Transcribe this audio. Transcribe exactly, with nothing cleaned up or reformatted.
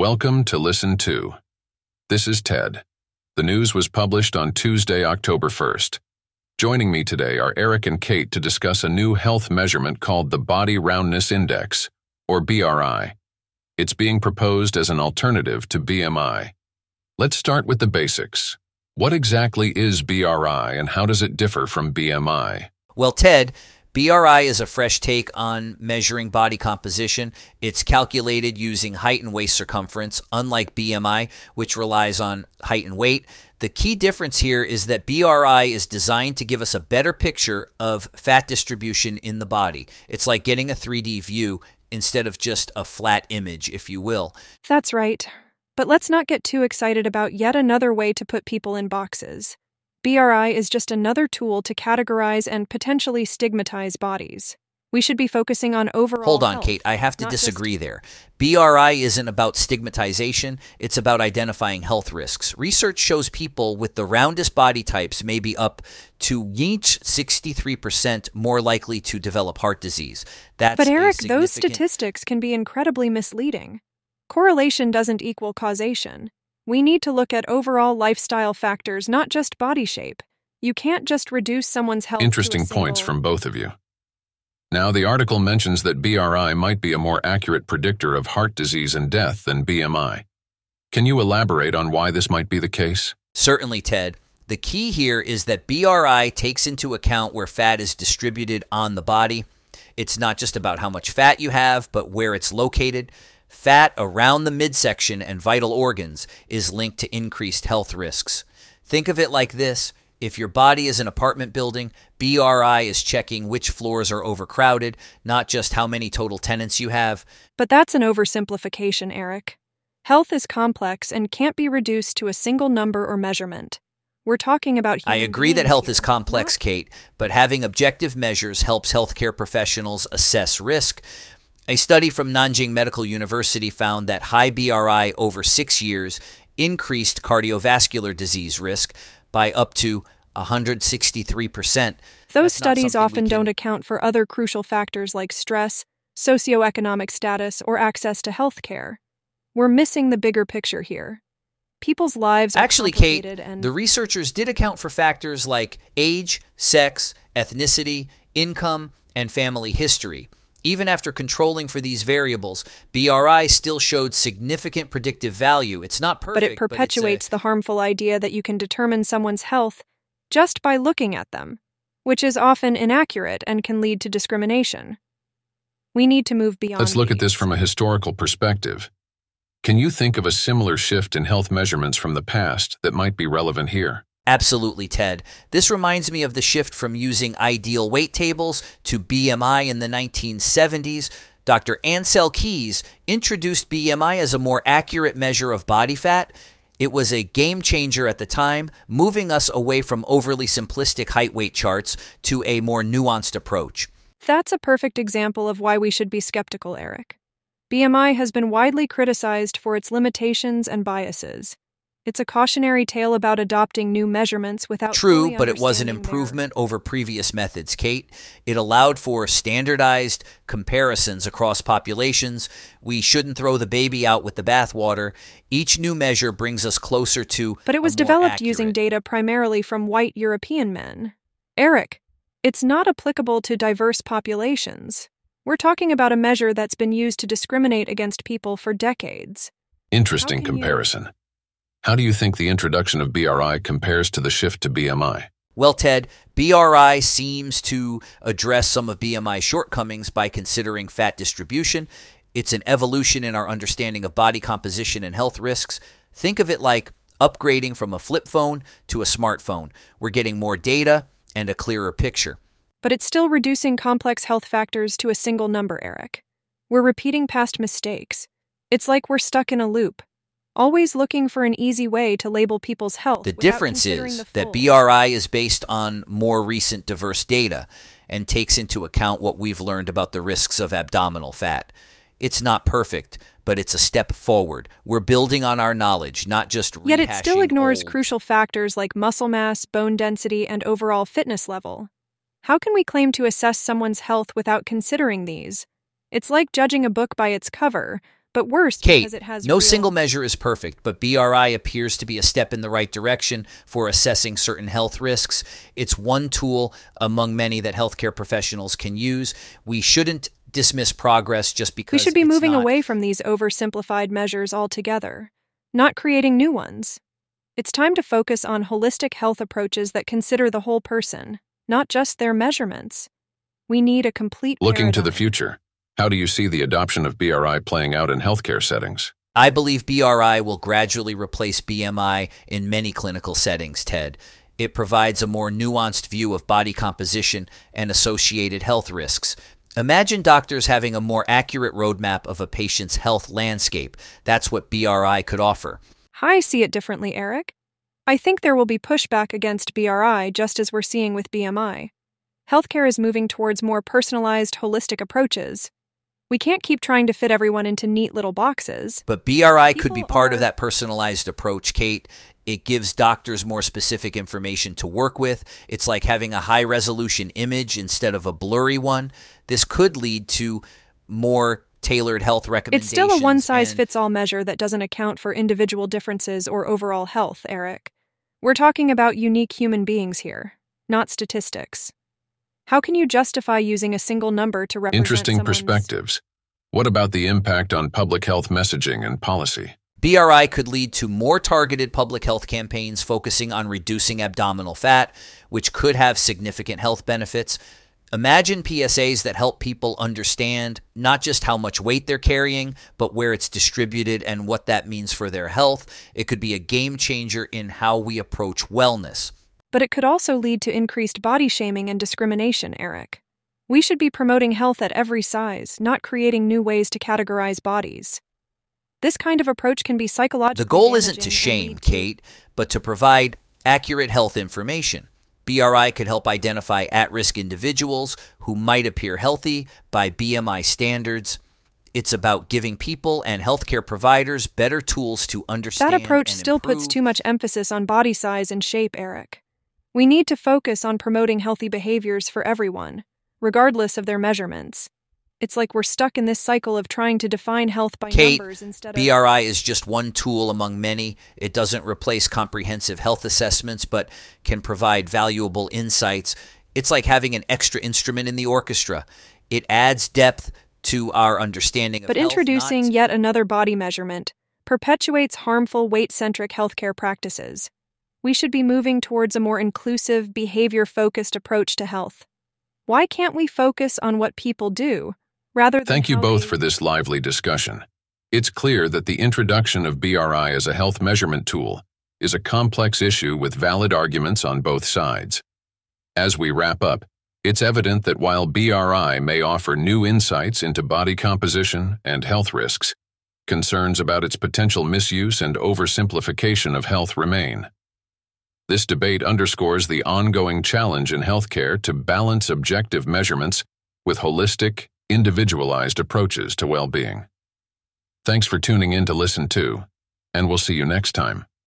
Welcome to Listen To. This is Ted. The news was published on Tuesday, October first. Joining me today are Eric and Kate to discuss a new health measurement called the Body Roundness Index, or B R I. It's being proposed as an alternative to B M I. Let's start with the basics. What exactly is B R I and how does it differ from B M I? Well, Ted, B R I is a fresh take on measuring body composition. It's calculated using height and waist circumference, unlike B M I, which relies on height and weight. The key difference here is that B R I is designed to give us a better picture of fat distribution in the body. It's like getting a three D view instead of just a flat image, if you will. That's right. But let's not get too excited about yet another way to put people in boxes. B R I is just another tool to categorize and potentially stigmatize bodies. We should be focusing on overall Hold on, health, Kate. I have to not disagree just... there. B R I isn't about stigmatization. It's about identifying health risks. Research shows people with the roundest body types may be up to each sixty-three percent more likely to develop heart disease. That's But Eric, significant... those statistics can be incredibly misleading. Correlation doesn't equal causation. We need to look at overall lifestyle factors, not just body shape. You can't just reduce someone's health Interesting to a single... points from both of you. Now, the article mentions that B R I might be a more accurate predictor of heart disease and death than B M I. Can you elaborate on why this might be the case? Certainly, Ted. The key here is that B R I takes into account where fat is distributed on the body. It's not just about how much fat you have, but where it's located. Fat around the midsection and vital organs is linked to increased health risks. Think of it like this. If your body is an apartment building, B R I is checking which floors are overcrowded, not just how many total tenants you have. But that's an oversimplification, Eric. Health is complex and can't be reduced to a single number or measurement. We're talking about human I agree that beings health here, is complex, not... Kate, but having objective measures helps healthcare professionals assess risk. A study from Nanjing Medical University found that high B R I over six years increased cardiovascular disease risk by up to one hundred sixty-three percent. Those studies often can... don't account for other crucial factors like stress, socioeconomic status, or access to health care. We're missing the bigger picture here. People's lives are Actually, Kate, and... the researchers did account for factors like age, sex, ethnicity, income, and family history. Even after controlling for these variables, B R I still showed significant predictive value. It's not perfect, but it perpetuates but a... the harmful idea that you can determine someone's health just by looking at them, which is often inaccurate and can lead to discrimination. We need to move beyond Let's look these. at this from a historical perspective. Can you think of a similar shift in health measurements from the past that might be relevant here? Absolutely, Ted. This reminds me of the shift from using ideal weight tables to B M I in the nineteen seventies. Doctor Ansel Keys introduced B M I as a more accurate measure of body fat. It was a game changer at the time, moving us away from overly simplistic height-weight charts to a more nuanced approach. That's a perfect example of why we should be skeptical, Eric. B M I has been widely criticized for its limitations and biases. It's a cautionary tale about adopting new measurements without True, fully but it was an understanding improvement over previous methods, Kate. It allowed for standardized comparisons across populations. We shouldn't throw the baby out with the bathwater. Each new measure brings us closer to But it was a more developed accurate... using data primarily from white European men. Eric, it's not applicable to diverse populations. We're talking about a measure that's been used to discriminate against people for decades. Interesting How can you- comparison. How do you think the introduction of B R I compares to the shift to B M I? Well, Ted, B R I seems to address some of B M I's shortcomings by considering fat distribution. It's an evolution in our understanding of body composition and health risks. Think of it like upgrading from a flip phone to a smartphone. We're getting more data and a clearer picture. But it's still reducing complex health factors to a single number, Eric. We're repeating past mistakes. It's like we're stuck in a loop, always looking for an easy way to label people's health. The difference is that B R I is based on more recent diverse data and takes into account what we've learned about the risks of abdominal fat. It's not perfect, but it's a step forward. We're building on our knowledge, not just rehashing Yet it still ignores old... crucial factors like muscle mass, bone density, and overall fitness level. How can we claim to assess someone's health without considering these? It's like judging a book by its cover, but worst Kate, because it has no real... single measure is perfect, but B R I appears to be a step in the right direction for assessing certain health risks. It's one tool among many that healthcare professionals can use. We shouldn't dismiss progress just because We should be it's moving not... away from these oversimplified measures altogether, not creating new ones. It's time to focus on holistic health approaches that consider the whole person, not just their measurements. We need a complete Looking to the paradigm. future, how do you see the adoption of B R I playing out in healthcare settings? I believe B R I will gradually replace B M I in many clinical settings, Ted. It provides a more nuanced view of body composition and associated health risks. Imagine doctors having a more accurate roadmap of a patient's health landscape. That's what B R I could offer. I see it differently, Eric. I think there will be pushback against B R I just as we're seeing with B M I. Healthcare is moving towards more personalized, holistic approaches. We can't keep trying to fit everyone into neat little boxes. But B R I could be People part are- of that personalized approach, Kate. It gives doctors more specific information to work with. It's like having a high-resolution image instead of a blurry one. This could lead to more tailored health recommendations. It's still a and- one-size-fits-all measure that doesn't account for individual differences or overall health, Eric. We're talking about unique human beings here, not statistics. How can you justify using a single number to represent Interesting someone's... perspectives. What about the impact on public health messaging and policy? B R I could lead to more targeted public health campaigns focusing on reducing abdominal fat, which could have significant health benefits. Imagine P S As that help people understand not just how much weight they're carrying, but where it's distributed and what that means for their health. It could be a game changer in how we approach wellness. But it could also lead to increased body shaming and discrimination, Eric. We should be promoting health at every size, not creating new ways to categorize bodies. This kind of approach can be psychologically The goal isn't damaging to and shame, lead to- Kate, but to provide accurate health information. B R I could help identify at-risk individuals who might appear healthy by B M I standards. It's about giving people and healthcare providers better tools to understand That approach and still puts improve. too much emphasis on body size and shape, Eric. We need to focus on promoting healthy behaviors for everyone, regardless of their measurements. It's like we're stuck in this cycle of trying to define health by Kate, numbers instead of... B R I is just one tool among many. It doesn't replace comprehensive health assessments, but can provide valuable insights. It's like having an extra instrument in the orchestra. It adds depth to our understanding of But health, introducing not- yet another body measurement perpetuates harmful weight-centric healthcare practices. We should be moving towards a more inclusive, behavior-focused approach to health. Why can't we focus on what people do, rather than Thank you how both they- for this lively discussion. It's clear that the introduction of B R I as a health measurement tool is a complex issue with valid arguments on both sides. As we wrap up, it's evident that while B R I may offer new insights into body composition and health risks, concerns about its potential misuse and oversimplification of health remain. This debate underscores the ongoing challenge in healthcare to balance objective measurements with holistic, individualized approaches to well-being. Thanks for tuning in to Listen To, and we'll see you next time.